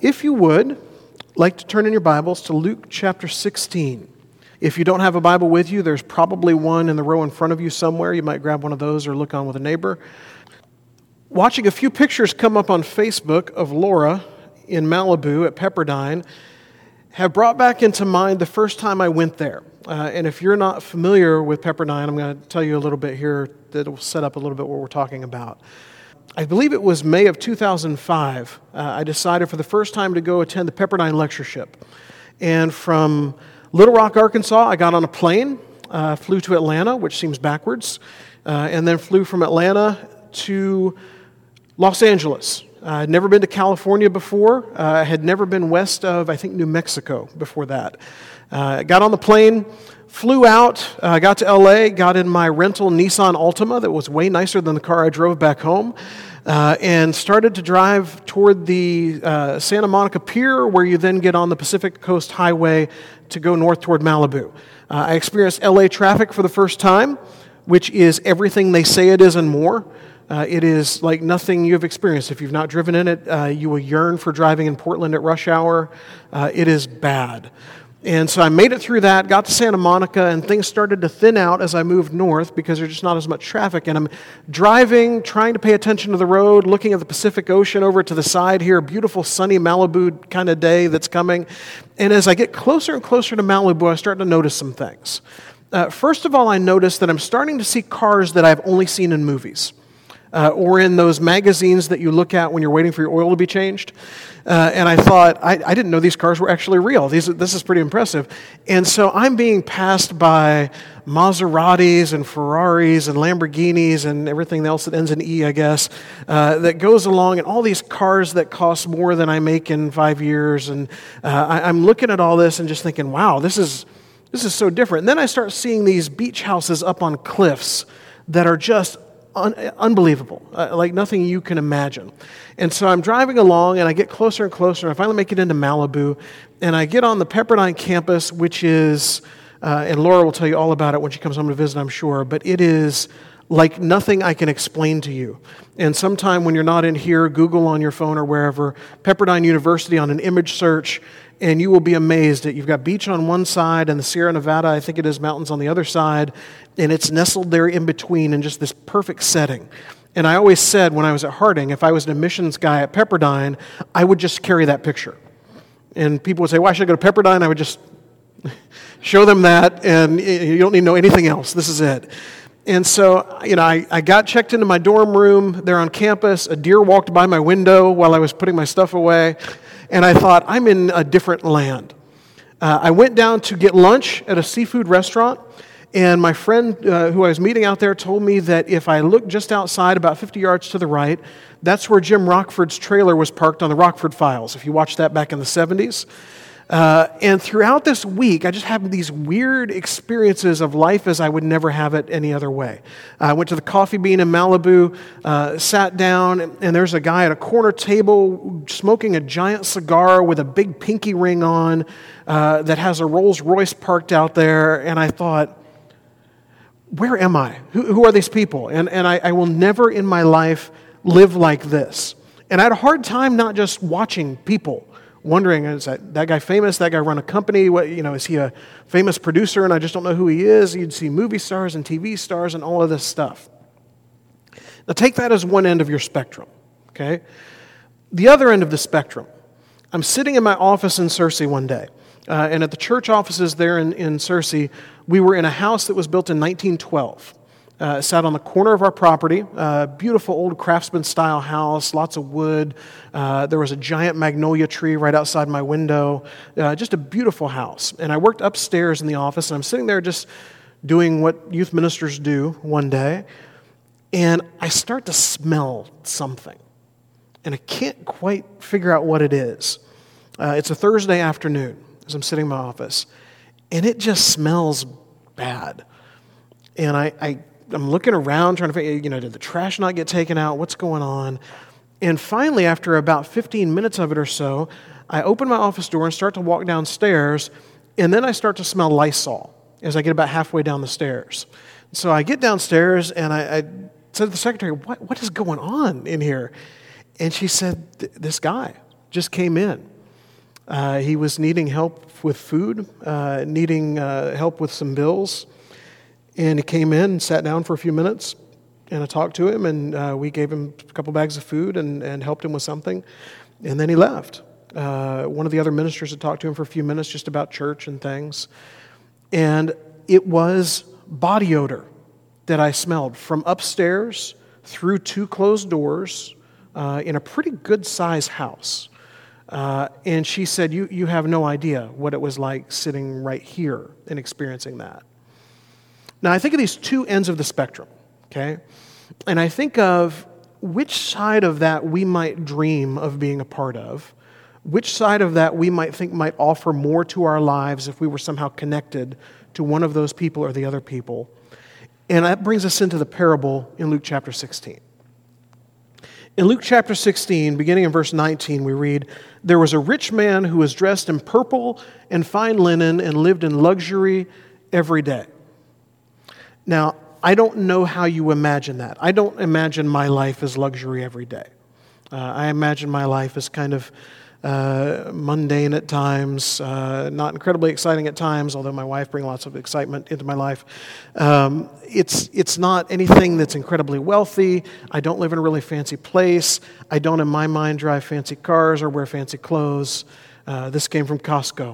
If you would like to turn in your Bibles to Luke chapter 16. If you don't have a Bible with you, there's probably one in the row in front of you somewhere. You might grab one of those or look on with a neighbor. Watching a few pictures come up on Facebook of Laura in Malibu at Pepperdine have brought back into mind the first time I went there. And if you're not familiar with Pepperdine, I'm going to tell you a little bit here that will set up a little bit what we're talking about. I believe it was May of 2005, I decided for the first time to go attend the Pepperdine lectureship. And from Little Rock, Arkansas, I got on a plane, flew to Atlanta, which seems backwards, and then flew from Atlanta to Los Angeles. I'd never been to California before. I had never been west of, I think, New Mexico before that. Got on the plane, flew out, got to LA, got in my rental Nissan Altima that was way nicer than the car I drove back home, and started to drive toward the Santa Monica Pier, where you then get on the Pacific Coast Highway to go north toward Malibu. I experienced LA traffic for the first time, which is everything they say it is and more. It is like nothing you've experienced. If you've not driven in it, you will yearn for driving in Portland at rush hour. It is bad. And so I made it through that, got to Santa Monica, and things started to thin out as I moved north because there's just not as much traffic. And I'm driving, trying to pay attention to the road, looking at the Pacific Ocean over to the side here, beautiful sunny Malibu kind of day that's coming. And as I get closer and closer to Malibu, I start to notice some things. First of all, I notice that I'm starting to see cars that I've only seen in movies. Or in those magazines that you look at when you're waiting for your oil to be changed. And I thought, I didn't know these cars were actually real. This is pretty impressive. And so I'm being passed by Maseratis and Ferraris and Lamborghinis and everything else that ends in E, I guess, that goes along, and all these cars that cost more than I make in 5 years. And I'm looking at all this and just thinking, wow, this is so different. And then I start seeing these beach houses up on cliffs that are just unbelievable, like nothing you can imagine. And so I'm driving along, and I get closer and closer, and I finally make it into Malibu, and I get on the Pepperdine campus, which is, and Laura will tell you all about it when she comes home to visit, I'm sure, but it is like nothing I can explain to you. And sometime when you're not in here, Google on your phone or wherever, Pepperdine University on an image search, and you will be amazed that you've got beach on one side and the Sierra Nevada, I think it is, mountains on the other side, and it's nestled there in between in just this perfect setting. And I always said when I was at Harding, if I was an admissions guy at Pepperdine, I would just carry that picture. And people would say, why should I go to Pepperdine? I would just show them that, and you don't need to know anything else. This is it. And so, I got checked into my dorm room there on campus. A deer walked by my window while I was putting my stuff away. And I thought, I'm in a different land. I went down to get lunch at a seafood restaurant, and my friend who I was meeting out there told me that if I looked just outside, about 50 yards to the right, that's where Jim Rockford's trailer was parked on the Rockford Files, if you watched that back in the 70s. And throughout this week, I just had these weird experiences of life as I would never have it any other way. I went to the Coffee Bean in Malibu, sat down, and there's a guy at a corner table smoking a giant cigar with a big pinky ring on that has a Rolls Royce parked out there. And I thought, where am I? Who are these people? And I will never in my life live like this. And I had a hard time not just watching people, wondering, is that guy famous? That guy run a company? What, is he a famous producer and I just don't know who he is? You'd see movie stars and TV stars and all of this stuff. Now take that as one end of your spectrum, okay? The other end of the spectrum, I'm sitting in my office in Searcy one day, and at the church offices there in Searcy, we were in a house that was built in 1912. Sat on the corner of our property, beautiful old craftsman-style house, lots of wood. There was a giant magnolia tree right outside my window. Just a beautiful house. And I worked upstairs in the office, and I'm sitting there just doing what youth ministers do one day, and I start to smell something. And I can't quite figure out what it is. It's a Thursday afternoon as I'm sitting in my office, and it just smells bad. And I'm looking around trying to figure, did the trash not get taken out? What's going on? And finally, after about 15 minutes of it or so, I open my office door and start to walk downstairs, and then I start to smell Lysol as I get about halfway down the stairs. So I get downstairs, and I said to the secretary, what is going on in here? And she said, this guy just came in. He was needing help with food, needing help with some bills. And he came in and sat down for a few minutes, and I talked to him, and we gave him a couple bags of food and helped him with something. And then he left. One of the other ministers had talked to him for a few minutes just about church and things. And it was body odor that I smelled from upstairs through 2 closed doors in a pretty good-sized house. And she said, you have no idea what it was like sitting right here and experiencing that. Now, I think of these 2 ends of the spectrum, okay? And I think of which side of that we might dream of being a part of, which side of that we might think might offer more to our lives if we were somehow connected to one of those people or the other people. And that brings us into the parable in Luke chapter 16. In Luke chapter 16, beginning in verse 19, we read, "There was a rich man who was dressed in purple and fine linen and lived in luxury every day." Now, I don't know how you imagine that. I don't imagine my life as luxury every day. I imagine my life as kind of mundane at times, not incredibly exciting at times, although my wife brings lots of excitement into my life. It's not anything that's incredibly wealthy. I don't live in a really fancy place. I don't, in my mind, drive fancy cars or wear fancy clothes. This came from Costco.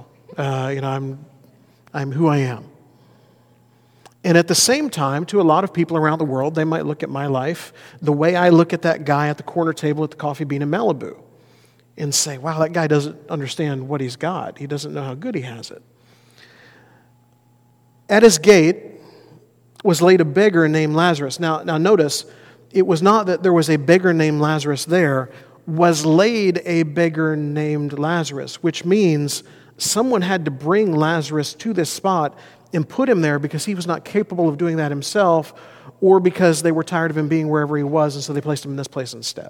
I'm who I am. And at the same time, to a lot of people around the world, they might look at my life the way I look at that guy at the corner table at the Coffee Bean in Malibu and say, wow, that guy doesn't understand what he's got. He doesn't know how good he has it. At his gate was laid a beggar named Lazarus. Now notice, it was not that there was a beggar named Lazarus there, was laid a beggar named Lazarus, which means someone had to bring Lazarus to this spot and put him there because he was not capable of doing that himself, or because they were tired of him being wherever he was, and so they placed him in this place instead.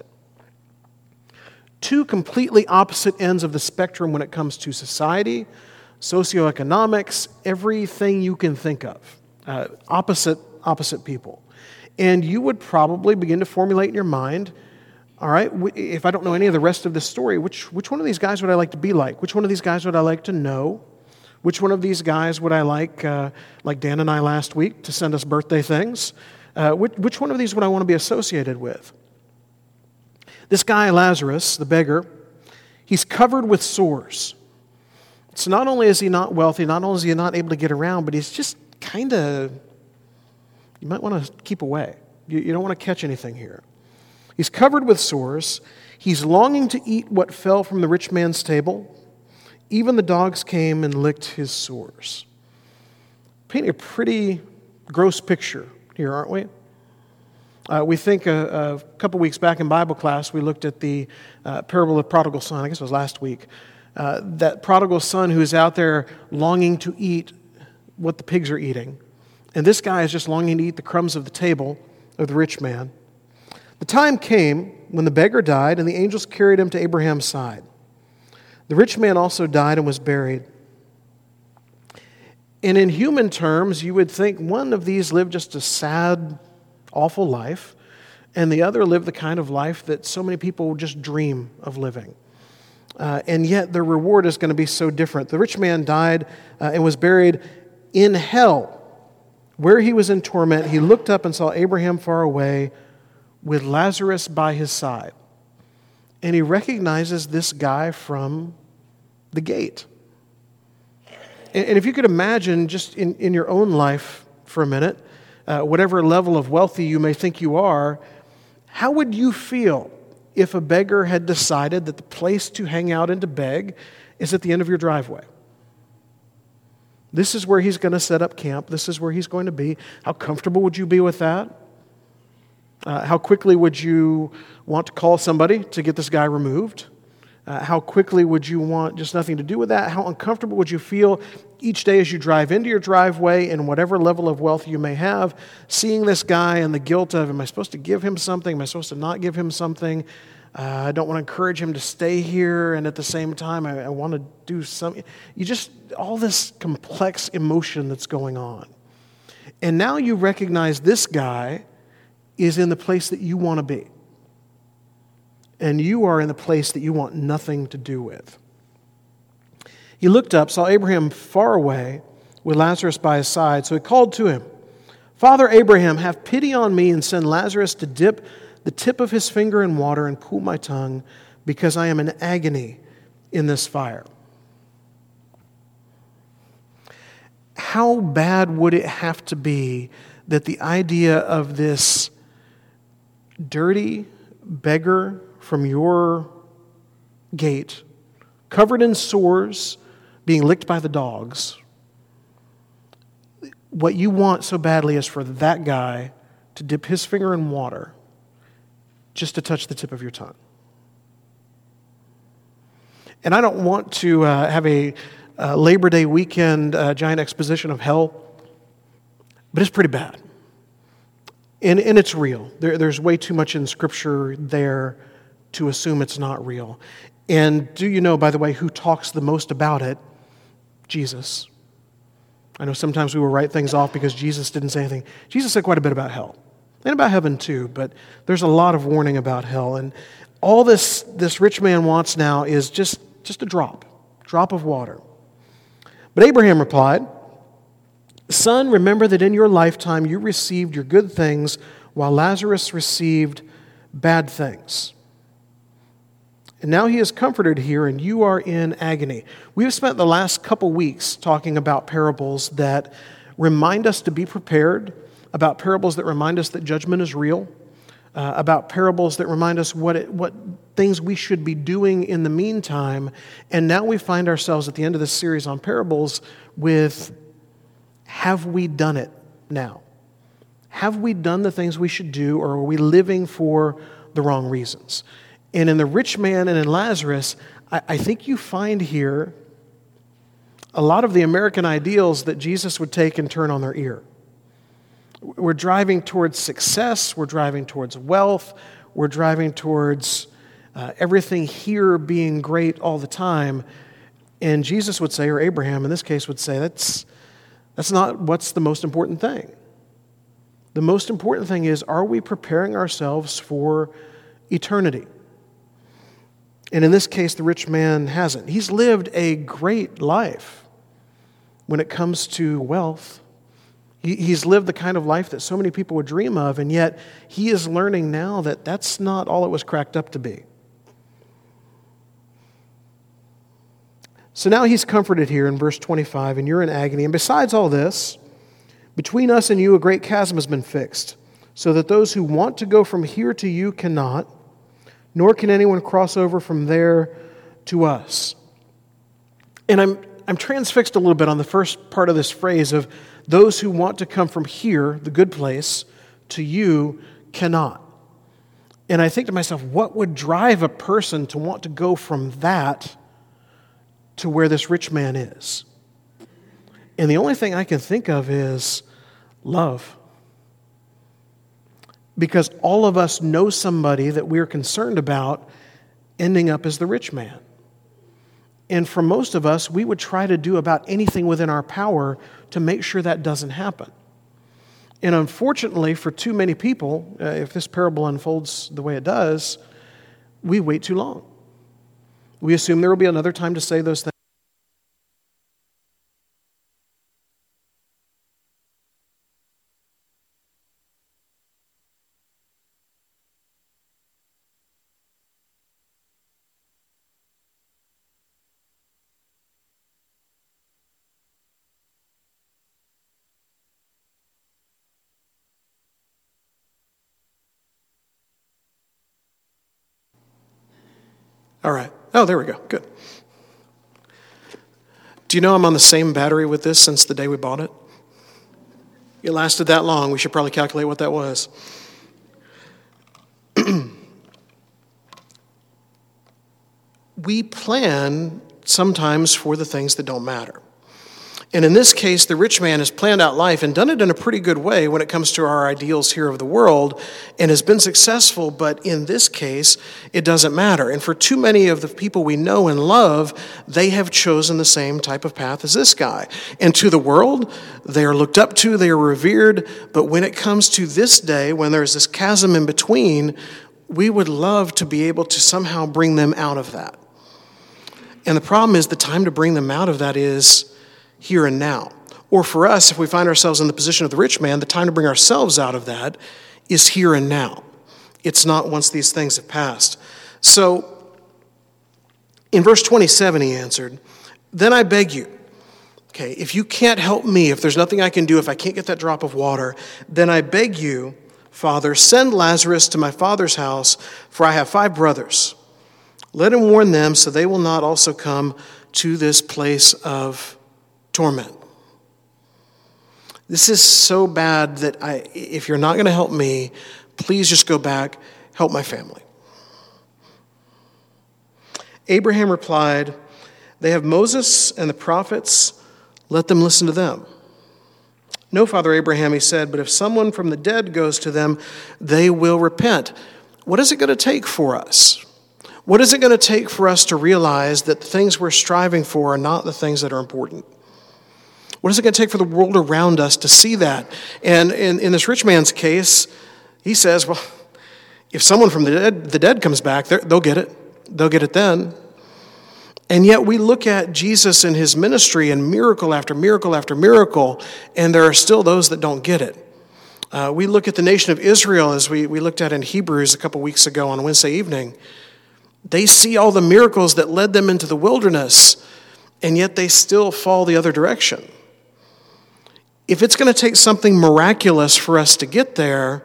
2 completely opposite ends of the spectrum when it comes to society, socioeconomics, everything you can think of. Opposite people. And you would probably begin to formulate in your mind, all right, if I don't know any of the rest of this story, which one of these guys would I like to be like? Which one of these guys would I like to know? Which one of these guys would I like Dan and I last week, to send us birthday things? Which one of these would I want to be associated with? This guy, Lazarus, the beggar, he's covered with sores. So not only is he not wealthy, not only is he not able to get around, but he's just kind of, you might want to keep away. You don't want to catch anything here. He's covered with sores. He's longing to eat what fell from the rich man's table. Even the dogs came and licked his sores. Painting a pretty gross picture here, aren't we? We think a couple weeks back in Bible class, we looked at the parable of the prodigal son. I guess it was last week. That prodigal son who's out there longing to eat what the pigs are eating. And this guy is just longing to eat the crumbs of the table of the rich man. The time came when the beggar died, and the angels carried him to Abraham's side. The rich man also died and was buried. And in human terms, you would think one of these lived just a sad, awful life, and the other lived the kind of life that so many people just dream of living. And yet their reward is going to be so different. The rich man died and was buried in hell, where he was in torment. He looked up and saw Abraham far away with Lazarus by his side. And he recognizes this guy from the gate. And if you could imagine just in your own life for a minute, whatever level of wealthy you may think you are, how would you feel if a beggar had decided that the place to hang out and to beg is at the end of your driveway? This is where he's going to set up camp. This is where he's going to be. How comfortable would you be with that? How quickly would you want to call somebody to get this guy removed? How quickly would you want just nothing to do with that? How uncomfortable would you feel each day as you drive into your driveway, and whatever level of wealth you may have, seeing this guy and the guilt of, am I supposed to give him something? Am I supposed to not give him something? I don't want to encourage him to stay here, and at the same time, I want to do something. All this complex emotion that's going on. And now you recognize this guy is in the place that you want to be. And you are in the place that you want nothing to do with. He looked up, saw Abraham far away, with Lazarus by his side. So he called to him, "Father Abraham, have pity on me and send Lazarus to dip the tip of his finger in water and cool my tongue, because I am in agony in this fire." How bad would it have to be that the idea of this dirty beggar from your gate, covered in sores, being licked by the dogs, what you want so badly is for that guy to dip his finger in water just to touch the tip of your tongue? And I don't want to have a Labor Day weekend giant exposition of hell, but it's pretty bad. And it's real. There's way too much in Scripture there to assume it's not real. And do you know, by the way, who talks the most about it? Jesus. I know sometimes we will write things off because Jesus didn't say anything. Jesus said quite a bit about hell. And about heaven too, but there's a lot of warning about hell. And all this rich man wants now is just a drop of water. But Abraham replied, "Son, remember that in your lifetime you received your good things while Lazarus received bad things. And now he is comforted here and you are in agony." We've spent the last couple weeks talking about parables that remind us to be prepared, about parables that remind us that judgment is real, about parables that remind us what things we should be doing in the meantime. And now we find ourselves at the end of this series on parables with, have we done it now? Have we done the things we should do, or are we living for the wrong reasons? And in the rich man and in Lazarus, I think you find here a lot of the American ideals that Jesus would take and turn on their ear. We're driving towards success. We're driving towards wealth. We're driving towards everything here being great all the time. And Jesus would say, or Abraham in this case would say, that's not what's the most important thing. The most important thing is, are we preparing ourselves for eternity? And in this case, the rich man hasn't. He's lived a great life when it comes to wealth. He's lived the kind of life that so many people would dream of, and yet he is learning now that that's not all it was cracked up to be. So now he's comforted here in verse 25, and you're in agony. And besides all this, between us and you a great chasm has been fixed, so that those who want to go from here to you cannot, nor can anyone cross over from there to us. And I'm transfixed a little bit on the first part of this phrase of those who want to come from here, the good place, to you cannot. And I think to myself, what would drive a person to want to go from that to where this rich man is? And the only thing I can think of is love. Because all of us know somebody that we're concerned about ending up as the rich man. And for most of us, we would try to do about anything within our power to make sure that doesn't happen. And unfortunately, for too many people, if this parable unfolds the way it does, we wait too long. We assume there will be another time to say those things. All right. Oh, there we go. Good. Do you know I'm on the same battery with this since the day we bought it? It lasted that long. We should probably calculate what that was. We plan sometimes for the things that don't matter. And in this case, the rich man has planned out life and done it in a pretty good way when it comes to our ideals here of the world and has been successful, but in this case, it doesn't matter. And for too many of the people we know and love, they have chosen the same type of path as this guy. And to the world, they are looked up to, they are revered, but when it comes to this day, when there's this chasm in between, we would love to be able to somehow bring them out of that. And the problem is the time to bring them out of that is here and now. Or for us, if we find ourselves in the position of the rich man, the time to bring ourselves out of that is here and now. It's not once these things have passed. So in verse 27, he answered, "Then I beg you, okay, if you can't help me, if there's nothing I can do, if I can't get that drop of water, then I beg you, Father, send Lazarus to my father's house, for I have 5 brothers. Let him warn them so they will not also come to this place of torment." This is so bad that if you're not going to help me, please just go back, help my family. Abraham replied, "They have Moses and the prophets. Let them listen to them." "No, Father Abraham," he said, "but if someone from the dead goes to them, they will repent." What is it going to take for us? What is it going to take for us to realize that the things we're striving for are not the things that are important? What is it going to take for the world around us to see that? And in this rich man's case, he says, well, if someone from the dead comes back, they'll get it. They'll get it then. And yet we look at Jesus and his ministry and miracle after miracle after miracle, and there are still those that don't get it. We look at the nation of Israel as we looked at in Hebrews a couple weeks ago on Wednesday evening. They see all the miracles that led them into the wilderness, and yet they still fall the other direction. If it's going to take something miraculous for us to get there,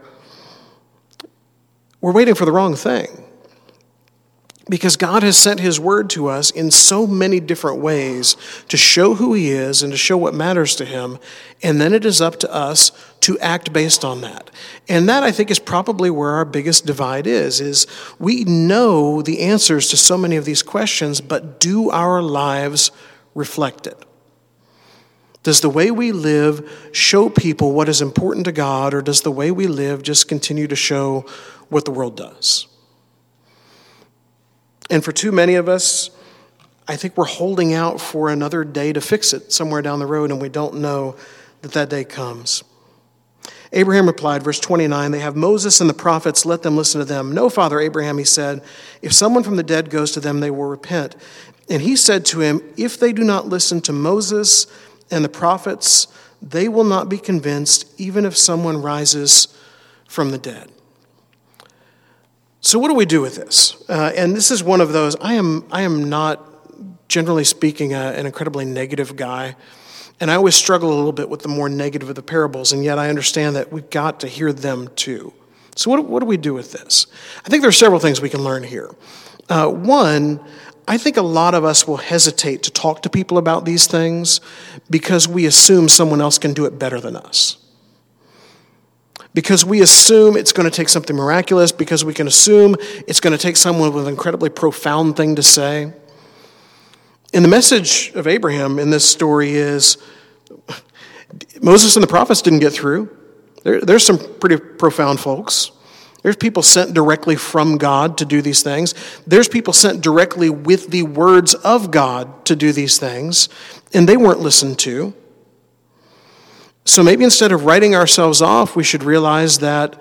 we're waiting for the wrong thing. Because God has sent his word to us in so many different ways to show who he is and to show what matters to him, and then it is up to us to act based on that. And that, I think, is probably where our biggest divide is we know the answers to so many of these questions, but do our lives reflect it? Does the way we live show people what is important to God, or does the way we live just continue to show what the world does? And for too many of us, I think we're holding out for another day to fix it somewhere down the road, and we don't know that day comes. Abraham replied, verse 29, "They have Moses and the prophets, let them listen to them." "No, Father Abraham," he said, "if someone from the dead goes to them, they will repent." And he said to him, "If they do not listen to Moses and the prophets, they will not be convinced, even if someone rises from the dead." So what do we do with this? And this is one of those, I am not, generally speaking, an incredibly negative guy. And I always struggle a little bit with the more negative of the parables, and yet I understand that we've got to hear them too. So what do we do with this? I think there are several things we can learn here. One, I think a lot of us will hesitate to talk to people about these things because we assume someone else can do it better than us. Because we assume it's going to take something miraculous, because we can assume it's going to take someone with an incredibly profound thing to say. And the message of Abraham in this story is Moses and the prophets didn't get through. There's some pretty profound folks. There's people sent directly from God to do these things. There's people sent directly with the words of God to do these things, and they weren't listened to. So maybe instead of writing ourselves off, we should realize that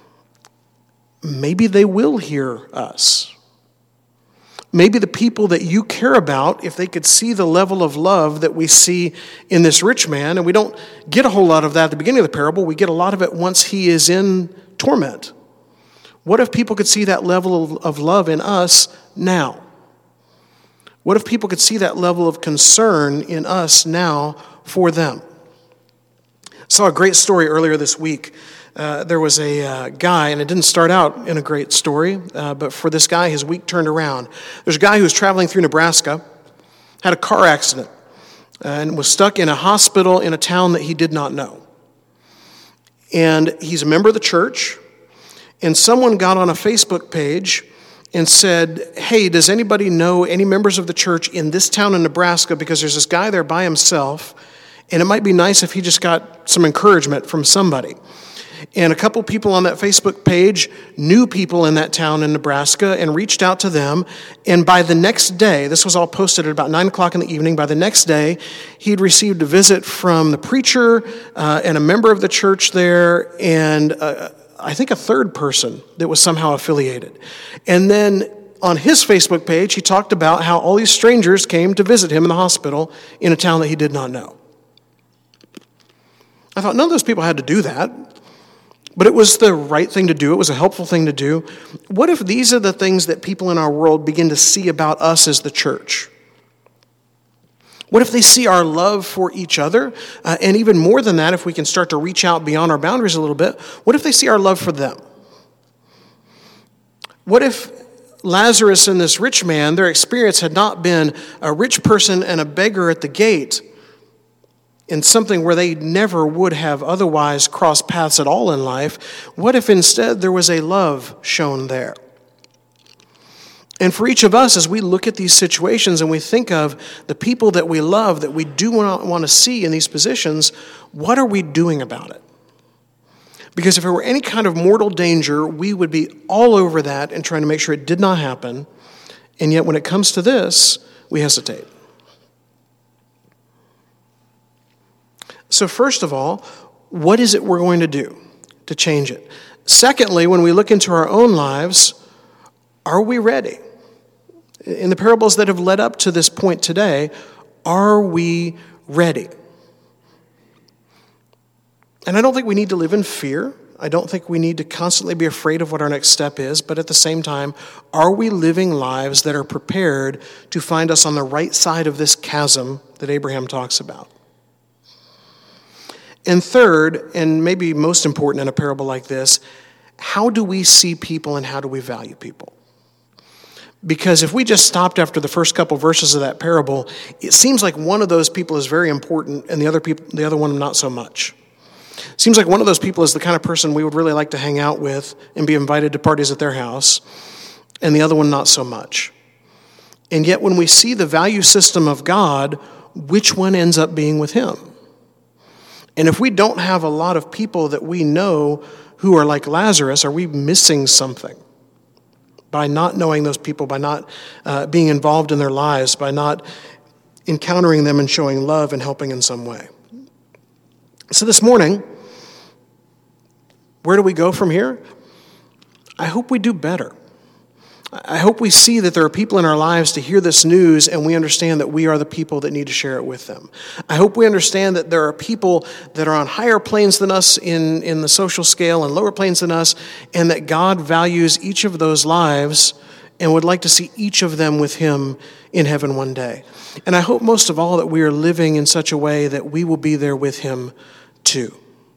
maybe they will hear us. Maybe the people that you care about, if they could see the level of love that we see in this rich man, and we don't get a whole lot of that at the beginning of the parable, we get a lot of it once he is in torment. What if people could see that level of love in us now? What if people could see that level of concern in us now for them? I saw a great story earlier this week. There was a guy, and it didn't start out in a great story, but for this guy, his week turned around. There's a guy who was traveling through Nebraska, had a car accident, and was stuck in a hospital in a town that he did not know. And he's a member of the church, and someone got on a Facebook page and said, "Hey, does anybody know any members of the church in this town in Nebraska? Because there's this guy there by himself, and it might be nice if he just got some encouragement from somebody." And a couple people on that Facebook page knew people in that town in Nebraska and reached out to them. And by the next day, this was all posted at about 9 o'clock in the evening, by the next day, he'd received a visit from the preacher and a member of the church there, and I think a third person that was somehow affiliated. And then on his Facebook page, he talked about how all these strangers came to visit him in the hospital in a town that he did not know. I thought, none of those people had to do that, but it was the right thing to do. It was a helpful thing to do. What if these are the things that people in our world begin to see about us as the church? What if they see our love for each other? And even more than that, if we can start to reach out beyond our boundaries a little bit, what if they see our love for them? What if Lazarus and this rich man, their experience had not been a rich person and a beggar at the gate in something where they never would have otherwise crossed paths at all in life? What if instead there was a love shown there? And for each of us, as we look at these situations and we think of the people that we love, that we do want to see in these positions, what are we doing about it? Because if there were any kind of mortal danger, we would be all over that and trying to make sure it did not happen. And yet when it comes to this, we hesitate. So first of all, what is it we're going to do to change it? Secondly, when we look into our own lives, are we ready? In the parables that have led up to this point today, are we ready? And I don't think we need to live in fear. I don't think we need to constantly be afraid of what our next step is. But at the same time, are we living lives that are prepared to find us on the right side of this chasm that Abraham talks about? And third, and maybe most important in a parable like this, how do we see people and how do we value people? Because if we just stopped after the first couple verses of that parable, it seems like one of those people is very important and the other one not so much. It seems like one of those people is the kind of person we would really like to hang out with and be invited to parties at their house, and the other one not so much. And yet when we see the value system of God, which one ends up being with him? And if we don't have a lot of people that we know who are like Lazarus, are we missing something? By not knowing those people, by not being involved in their lives, by not encountering them and showing love and helping in some way. So this morning, where do we go from here? I hope we do better. I hope we see that there are people in our lives to hear this news and we understand that we are the people that need to share it with them. I hope we understand that there are people that are on higher planes than us in the social scale and lower planes than us, and that God values each of those lives and would like to see each of them with him in heaven one day. And I hope most of all that we are living in such a way that we will be there with him too.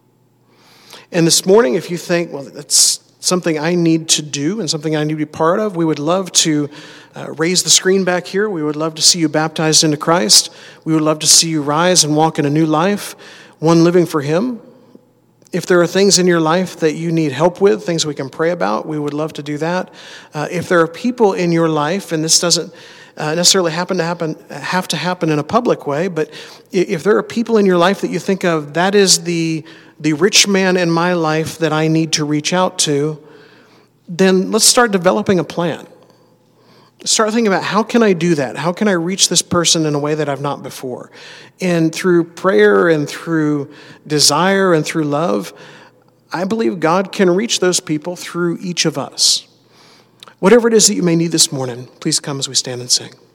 And this morning, if you think, well, that's something I need to do and something I need to be part of, we would love to raise the screen back here. We would love to see you baptized into Christ. We would love to see you rise and walk in a new life, one living for him. If there are things in your life that you need help with, things we can pray about, we would love to do that. If there are people in your life, and this doesn't necessarily have to happen in a public way, but if there are people in your life that you think of, that is the rich man in my life that I need to reach out to, then let's start developing a plan. Start thinking about, how can I do that? How can I reach this person in a way that I've not before? And through prayer and through desire and through love, I believe God can reach those people through each of us. Whatever it is that you may need this morning, please come as we stand and sing.